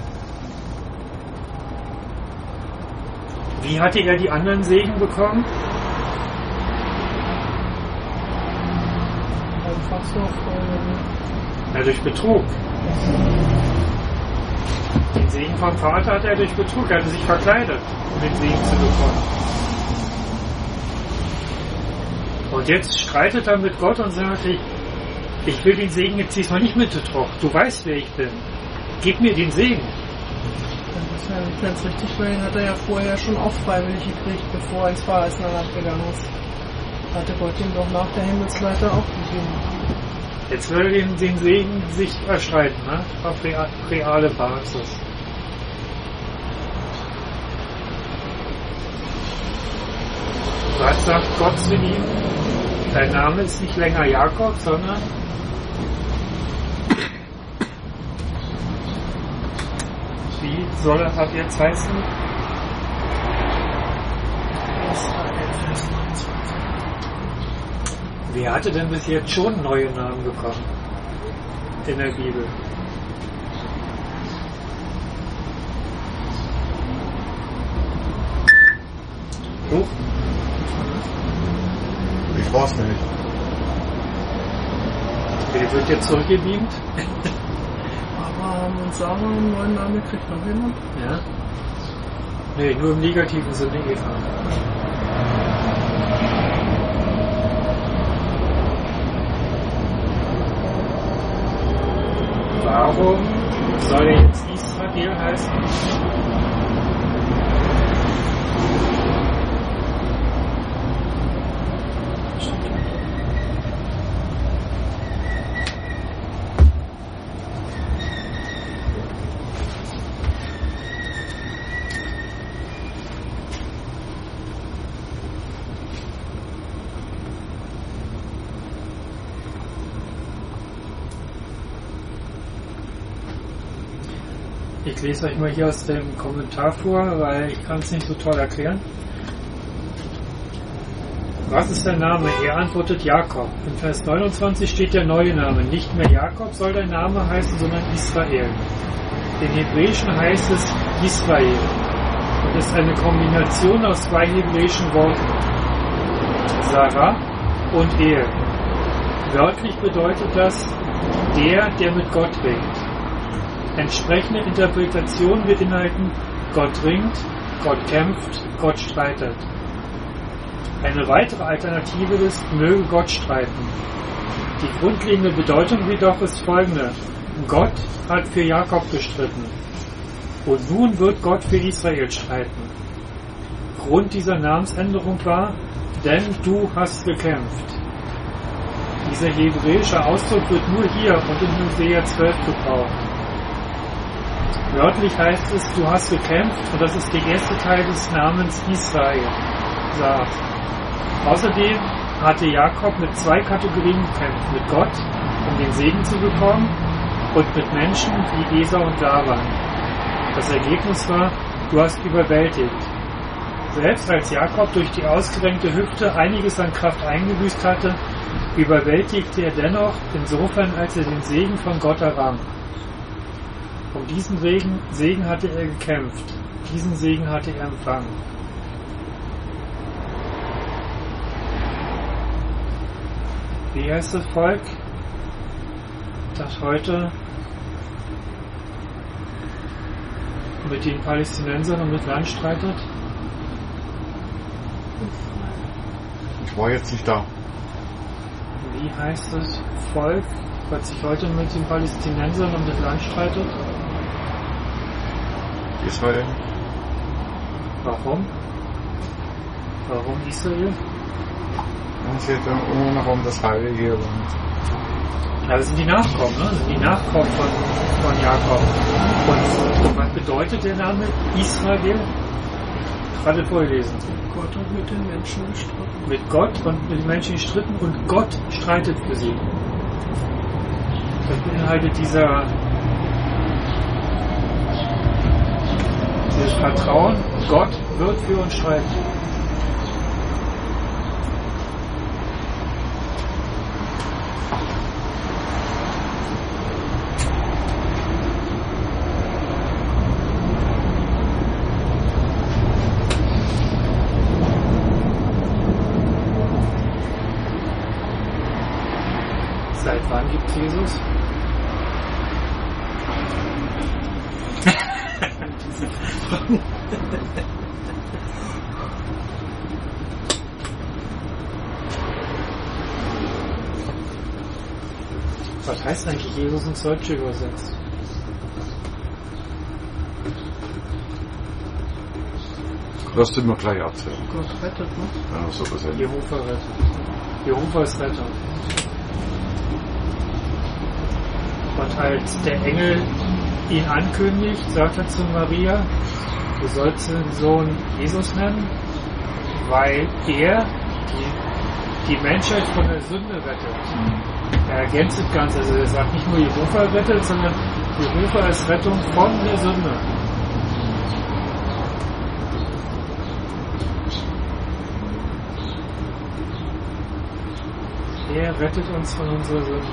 Wie hatte er die anderen Segen bekommen? Einfach so Vorlesen. Ja, durch Betrug. Den Segen vom Vater hat er durch Betrug. Er hatte sich verkleidet, um den Segen zu bekommen. Und jetzt streitet er mit Gott und sagt, ich, ich will den Segen jetzt diesmal nicht mit Betrug. Du weißt, wer ich bin. Gib mir den Segen. Das ist ja nicht ganz richtig, weil den hat er ja vorher schon auch freiwillig gekriegt, bevor er ins Verheißene gegangen ist. Hatte Gott ihm doch nach der Himmelsleiter auch gegeben. Jetzt will er den, den Segen sich erstreiten, ne? Auf real, reale Basis. Was sagt Gott zu ihm? Dein Name ist nicht länger Jakob, sondern wie soll er ab jetzt heißen? Wer hatte denn bis jetzt schon neue Namen bekommen in der Bibel? Hoch? Ich weiß nicht. Wer wird jetzt zurückgebeamt? Abraham und Sarah einen neuen Namen gekriegt, noch jemand? Ja. Nee, nur im negativen Sinne Eva. Warum soll er jetzt Israel heißen? Ich lese euch mal hier aus dem Kommentar vor, weil ich kann es nicht so toll erklären. Was ist der Name? Er antwortet Jakob. In Vers neunundzwanzig steht der neue Name. Nicht mehr Jakob soll der Name heißen, sondern Israel. In Hebräischen heißt es Israel und ist eine Kombination aus zwei hebräischen Worten. Sarah und Ehe. Wörtlich bedeutet das der, der mit Gott ringt. Entsprechende Interpretation beinhalten Gott ringt, Gott kämpft, Gott streitet. Eine weitere Alternative ist, möge Gott streiten. Die grundlegende Bedeutung jedoch ist folgende. Gott hat für Jakob gestritten. Und nun wird Gott für Israel streiten. Grund dieser Namensänderung war, denn du hast gekämpft. Dieser hebräische Ausdruck wird nur hier und in Hosea zwölf gebraucht. Wörtlich heißt es, du hast gekämpft, und das ist der erste Teil des Namens Israel. Sagt. Außerdem hatte Jakob mit zwei Kategorien gekämpft. Mit Gott, um den Segen zu bekommen, und mit Menschen wie Esau und Laban. Das Ergebnis war, du hast überwältigt. Selbst als Jakob durch die ausgerenkte Hüfte einiges an Kraft eingebüßt hatte, überwältigte er dennoch, insofern als er den Segen von Gott errang. Um diesen Segen, Segen hatte er gekämpft. Diesen Segen hatte er empfangen. Wie heißt das Volk, das heute mit den Palästinensern um das Land streitet? Ich war jetzt nicht da. Wie heißt das Volk, was sich heute mit den Palästinensern um das Land streitet? Israel? Warum? Warum Israel? Es geht immer noch um das heilige Land. Ja, das sind die Nachkommen, ne? Das sind die Nachkommen von, von Jakob. Und was bedeutet der Name Israel? Gerade vorgelesen. Gott hat mit den Menschen gestritten. Mit Gott und mit den Menschen gestritten und Gott streitet für sie. Das beinhaltet dieser dieses Vertrauen, Gott wird für uns streiten. Seit wann gibt es Jesus? Was heißt eigentlich Jesus ins Deutsche übersetzt? Das du mir gleich erzählen. Gott rettet, ne? Ja, so gesehen. Jehova rettet. Jehova ist Retter. Und als der Engel ihn ankündigt, sagt er zu Maria, du sollst den Sohn Jesus nennen, weil er die, die Menschheit von der Sünde rettet. Er ergänzt das Ganze, also er sagt nicht nur Jehova rettet, sondern Jehova ist Rettung von der Sünde. Er rettet uns von unserer Sünde.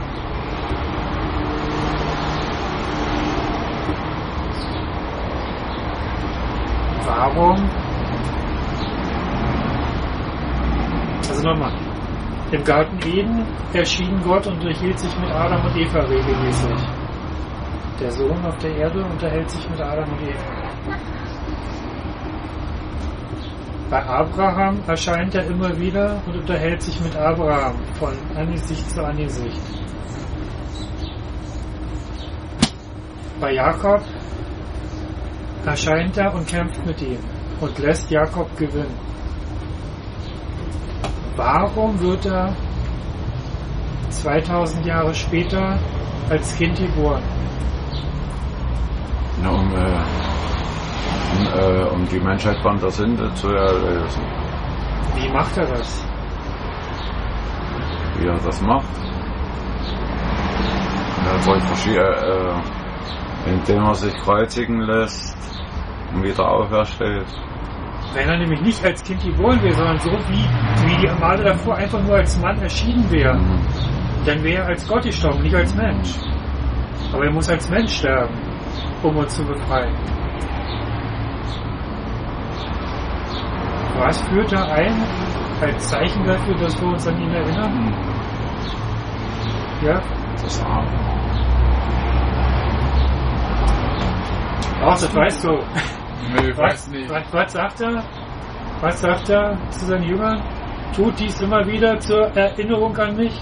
Warum? Also nochmal. Im Garten Eden erschien Gott und unterhielt sich mit Adam und Eva regelmäßig. Der Sohn auf der Erde unterhält sich mit Adam und Eva. Bei Abraham erscheint er immer wieder und unterhält sich mit Abraham von Angesicht zu Angesicht. Bei Jakob erscheint er und kämpft mit ihm und lässt Jakob gewinnen. Warum wird er zweitausend Jahre später als Kind geboren? Na, um, äh, um, äh, um die Menschheit von der Sünde zu erlösen. Wie macht er das? Wie er das macht? Ja, durch verschiedene, äh, indem er sich kreuzigen lässt und wieder aufersteht. Wenn er nämlich nicht als Kind geboren wäre, sondern so wie, wie die Male davor einfach nur als Mann erschienen wäre, Mhm. dann wäre er als Gott gestorben, nicht als Mensch. Aber er muss als Mensch sterben, um uns zu befreien. Was führt er ein als Zeichen dafür, dass wir uns an ihn erinnern? Ja? Das Arme. Ach, das weißt du. Nee, Was, weiß nicht. was, was sagt er? Was sagt er zu seinen Jüngern? Tut dies immer wieder zur Erinnerung an mich.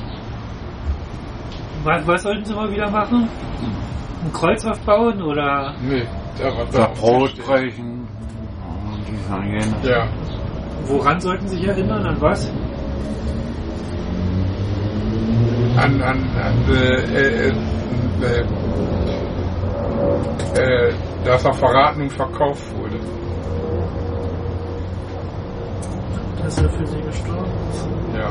Was, was sollten sie mal wieder machen? Ein Kreuz aufbauen oder? Nee, da war Das Brot brechen und dies und jenes. Ja, Woran sollten sie sich erinnern? An was? an, an, an äh, äh, äh, äh, dass er verraten und verkauft wurde. Dass er für sie gestorben ist. Ja.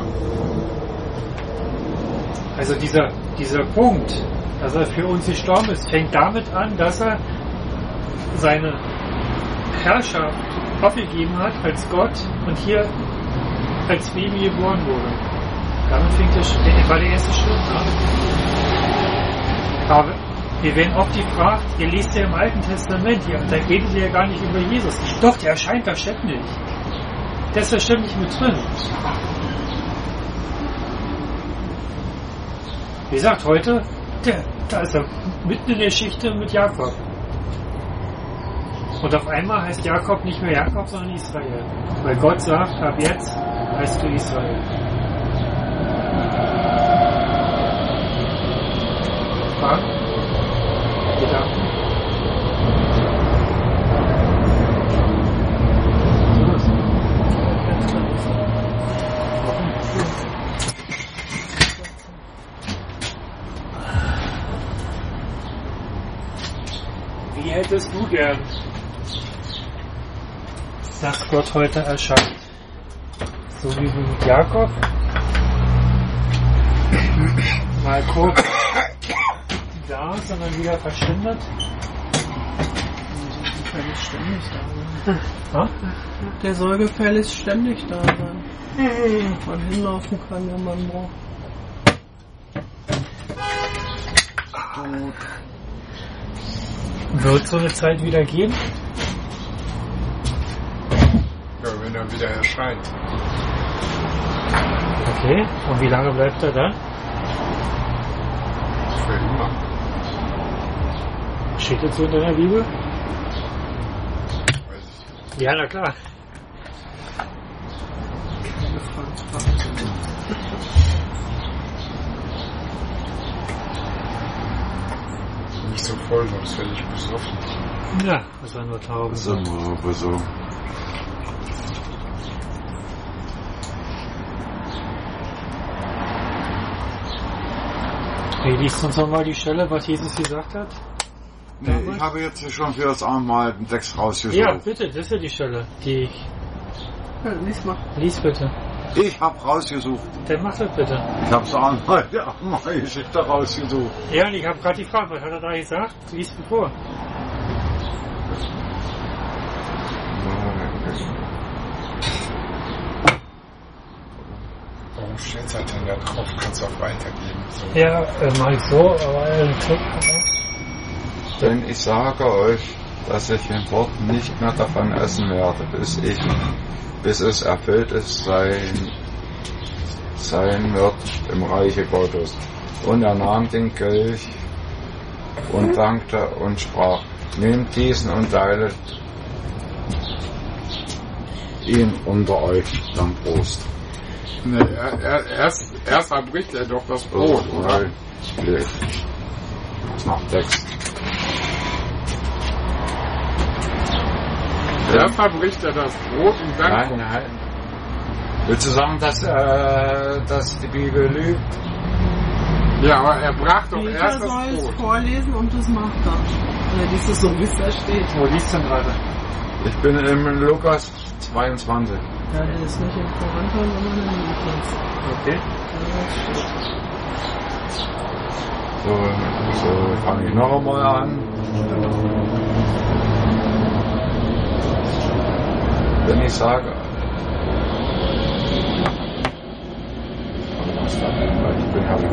Also dieser, dieser Punkt, dass er für uns gestorben ist, fängt damit an, dass er seine Herrschaft aufgegeben hat als Gott und hier als Baby geboren wurde. Damit fängt der, war der erste Schritt. Ne? Aber wir werden oft gefragt, ihr lest ja im Alten Testament, ja, da redet ihr ja gar nicht über Jesus. Doch, der erscheint da ständig. Der ist da ständig mit drin. Wie gesagt, heute, der, da ist er mitten in der Geschichte mit Jakob. Und auf einmal heißt Jakob nicht mehr Jakob, sondern Israel. Weil Gott sagt, ab jetzt heißt du Israel. Fragen? Gedanken? Wie hättest du gern, dass Gott heute erscheint? So wie mit Jakob? Mal kurz da, sondern wieder verschwindet? Gefälligst ständig da sein. Ha? Der soll gefälligst ständig da sein. Dass man hinlaufen kann, wenn man braucht. Wird so eine Zeit wieder geben? Ja, wenn er wieder erscheint. Okay, und wie lange bleibt er da? Für immer. Steht das so in deiner Bibel? Weiß ich. Ja, na klar. Keine Frage. Nicht so voll, sonst werde ich besoffen. Ja, das war nur Tauben. So, aber so. Hey, liest uns nochmal die Stelle, was Jesus gesagt hat? Nee, ich habe jetzt schon für das Mal den Text rausgesucht. Ja, bitte, das ist ja die Stelle, die ich... Ja, lies mal. Lies bitte. Ich habe rausgesucht. Dann mach das bitte. Ich habe es einmal der einmal Geschichte rausgesucht. Ja, und ich habe gerade die Frage, was hat er da gesagt? Lies mir vor. Warum steht es halt denn da drauf? Kannst du auch weitergeben. So. Ja, äh, mach ich so, aber äh, klick. Denn ich sage euch, dass ich in Worten nicht mehr davon essen werde, bis ich, bis es erfüllt ist sein, sein wird im Reiche Gottes. Und er nahm den Kelch und dankte und sprach, nehmt diesen und teilet ihn unter euch, dann Prost. Nee, er, er, erst, erst erbricht er doch das Brot, Oh, oder? nee. Das macht Text. Erst erbricht er das Brot und dann Nein, kommt... nein. Willst du sagen, dass, äh, dass die Bibel lügt? Ja, aber er brach doch Peter erst soll das es Brot. vorlesen und das macht er. Oder liest es so, wie es da steht. Wo liest du denn gerade? Ich bin im Lukas zweiundzwanzig. Ja, der ist nicht im Korinther, sondern im Lukas. Okay. Ja, das steht. So, so fange ich noch einmal an. Wenn ich sage, was da denn? Weil ich bin ja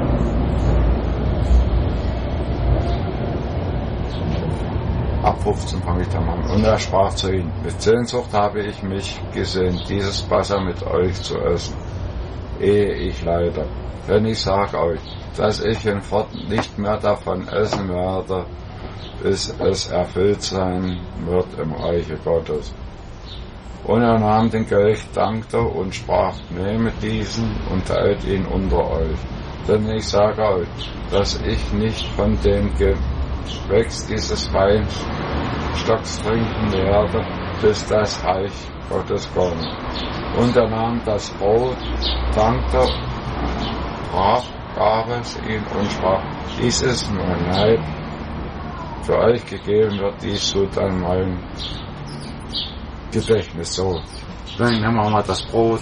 ab fünfzehn fange ich dann an. Und er sprach zu ihnen, mit Sehnsucht habe ich mich gesehnt, dieses Wasser mit euch zu essen, ehe ich leide. Denn ich sage euch, dass ich hinfort nicht mehr davon essen werde, bis es erfüllt sein wird im Reiche Gottes. Und er nahm den Kelch, dankte und sprach, nehmet diesen und teilt ihn unter euch. Denn ich sage euch, dass ich nicht von dem Gewächs dieses Weinstocks trinken werde, bis das Reich Gottes kommt. Und er nahm das Brot, dankte, brach, gab es ihm und sprach, dies ist mein Leib, für euch gegeben wird dies so dann mein Gedächtnis. So, dann nehmen wir mal das Brot.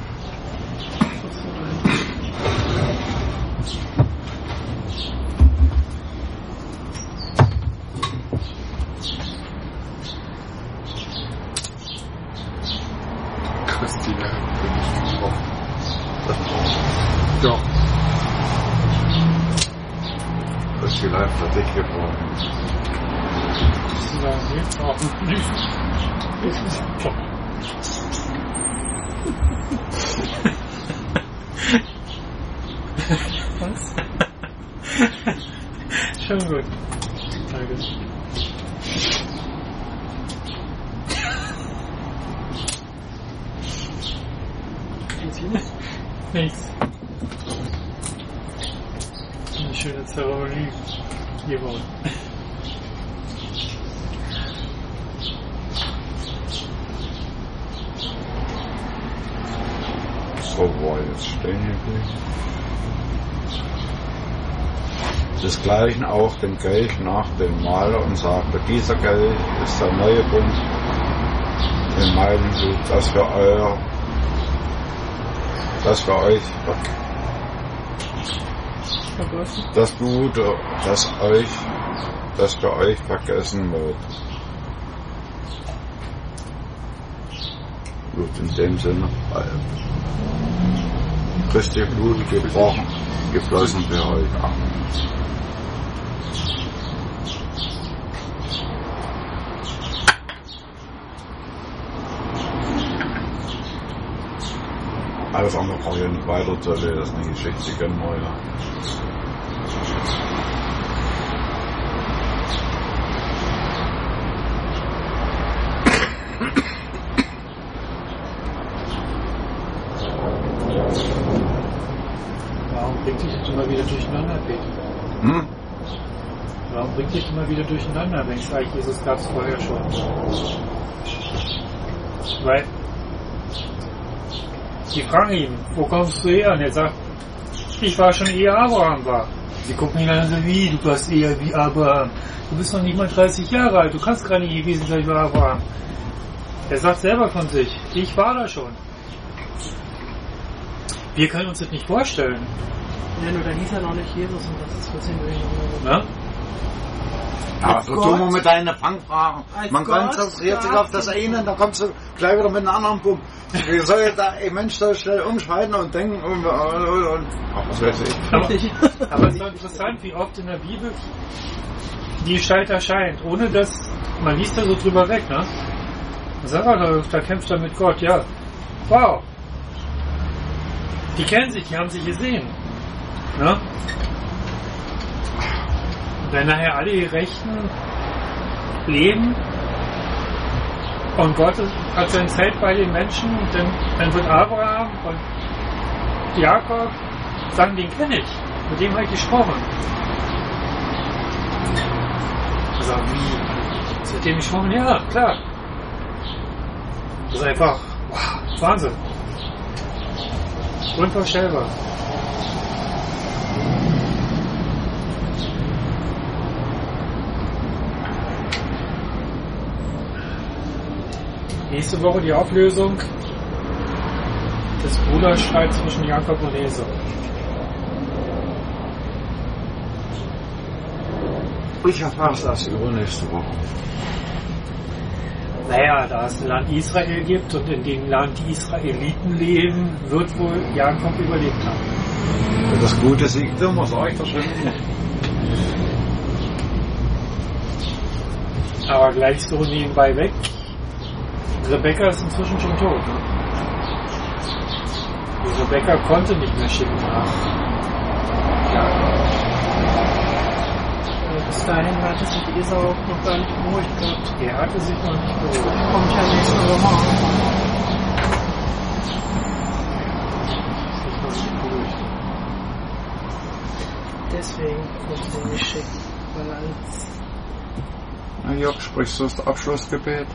Christine bin ich getroffen. Doch. Das ist vielleicht verdickt geworden. Sagen wir, brauchen nicht. Was? Schon gut. Danke. nichts. Eine schöne Zeremonie geworden. So, wo jetzt stehen geblieben. Desgleichen auch den Kelch nach dem Maler und sagte, dieser Kelch ist der neue Bund in meinem Blut, das für euer, das für euch, das Blut, das euch, das für euch vergessen wird. Blut in dem Sinne, weil Christi Blut gebrochen, geflossen für euch. Amen. Alles andere brauche ich nicht weiter zu erzählen, das ist eine Geschichte, die kennen wir ja. Warum bringt dich das immer wieder durcheinander, Peter? Hm? Warum bringt dich immer wieder durcheinander, wenn ich sage, Jesus gab es vorher schon? Weil die fragen ihn, wo kommst du her? Und er sagt, ich war schon ehe Abraham war. Sie gucken ihn an und sagen, wie, du warst eher wie Abraham. Du bist noch nicht mal dreißig Jahre alt, du kannst gar nicht gewesen sein wie Abraham. Er sagt selber von sich, ich war da schon. Wir können uns das nicht vorstellen. Ja, nur da hieß er noch nicht Jesus und das ist vierzehn Millionen. Ja? Aber so tun wir mit deinen Fangfragen. Als Man Gott konzentriert sich gab auf das es- eine und dann kommst du gleich wieder mit einem anderen Punkt. Wie soll jetzt da ein Mensch so schnell umschalten und denken und, und, und, und ach, was weiß ich. Aber, aber es ist doch interessant, wie oft in der Bibel die Gestalt erscheint, ohne dass man liest da so drüber weg, ne? Da sagt er, da, da kämpft er mit Gott, ja. Wow. Die kennen sich, die haben sich gesehen. Ne? Und wenn nachher alle die Rechten leben und Gott hat sein Zelt bei den Menschen, dann, dann wird Abraham und Jakob sagen, den kenne ich, mit dem habe ich gesprochen. Also wie? Ist mit dem gesprochen? Ja, klar. Das ist einfach wow, Wahnsinn. Unvorstellbar. Nächste Woche die Auflösung des Bruderstreits zwischen Jakob und Esau. Ich erfahre es erst übernächste Woche. Naja, da es ein Land Israel gibt und in dem Land die Israeliten leben, wird wohl Jakob überlebt haben. Wenn das Gute siegt immer, sag ich das schon. Aber gleich so nebenbei weg. Rebekka ist inzwischen schon tot. Ne? Die Rebekka konnte nicht mehr schicken nach Jakob. Bis dahin hatte sich Esau noch gar nicht beruhigt gehabt. Er hatte sich noch nicht beruhigt. Kommt ja nächste Woche. Sich noch nicht beruhigt. Deswegen konnte ich ihn nicht schicken. Weil er als Na Job, sprichst du das Abschlussgebet?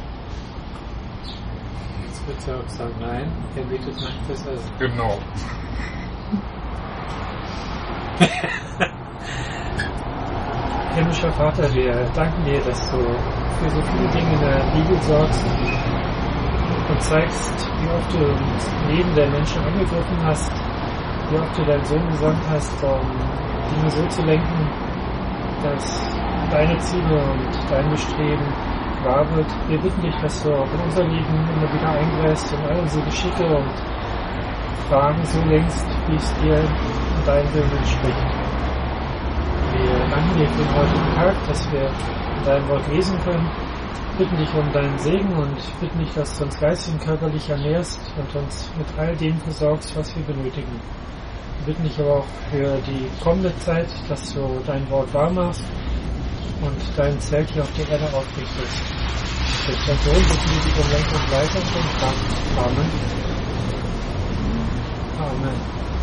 Jetzt wird er auch sagen, nein, er betet nicht fürs Essen. Genau. Himmlischer Vater, wir danken dir, dass du für so viele Dinge in der Bibel sorgst und zeigst, wie oft du das Leben der Menschen angegriffen hast, wie oft du deinen Sohn gesandt hast, um Dinge so zu lenken, dass deine Ziele und dein Bestreben wahr wird. Wir bitten dich, dass du auch in unser Leben immer wieder eingreifst und all unsere Geschicke und Fragen so lenkst, wie es dir und deinem Willen entspricht. Wir danken dir für den heutigen Tag, dass wir dein Wort lesen können. Bitten dich um deinen Segen und bitten dich, dass du uns geistig und körperlich ernährst und uns mit all dem versorgst, was wir benötigen. Wir bitten dich aber auch für die kommende Zeit, dass du dein Wort wahr machst und dein Zelt hier auf der Erde aufrichtest. Durch dein Sohn bitten wir dich um Lenk und Leitung und Kraft. Amen. Amen. Amen.